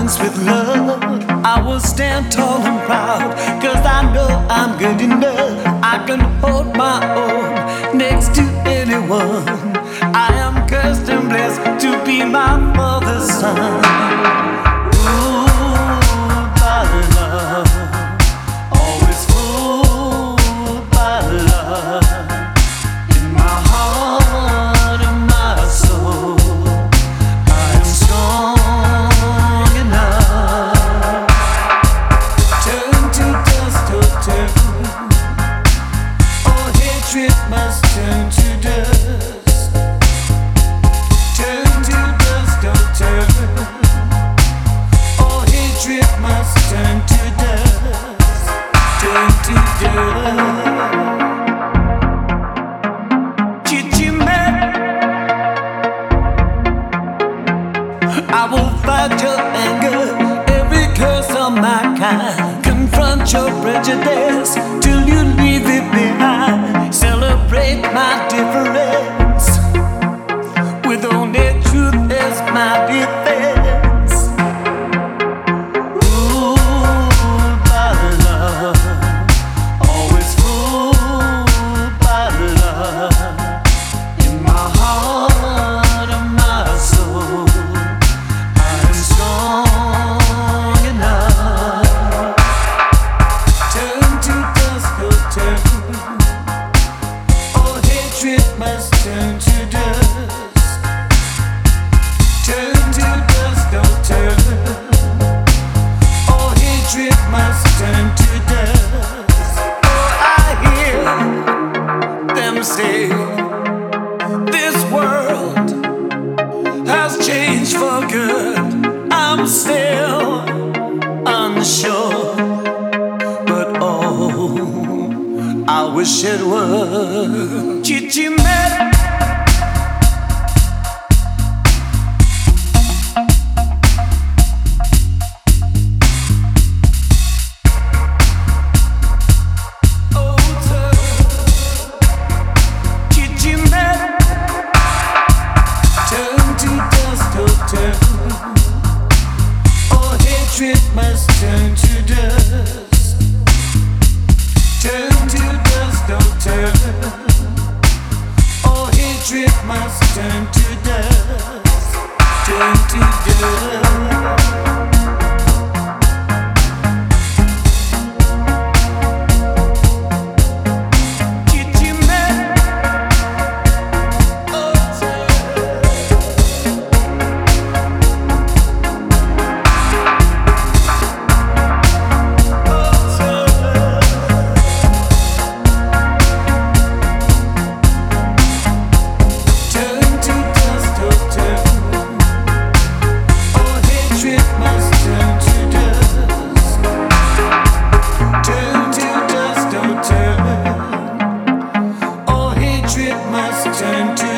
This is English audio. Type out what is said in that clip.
mountains with love. I will stand tall and proud, 'cause I know I'm good enough. I can hold my own next to anyone. I am cursed and blessed to be my mother's son. Fooled by love, always fooled by love. In my heart and my soul, I am strong enough. Turn to dust, oh turn. Oh, hatred must turn to dust. Turn to dust, oh turn. Oh, hatred must turn to dust. Turn to dust. I will fight your anger, every curse of my kind. Confront your prejudice till you leave it behind. Celebrate my difference with only truth as my defense. Fooled by love, always fooled by love. In my heart and my soul, strong enough. Turn to dust, oh turn. Oh, hatred must turn to dust. Turn to dust, oh turn. Oh, hatred must turn to dust. Oh, I hear them say this world has changed for good. I'm still unsure, but oh, I wish it would. Chichimera. Hatred must turn to dust. Turn to dust, oh turn. Oh, hatred must turn to dust. Turn to dust. Turn to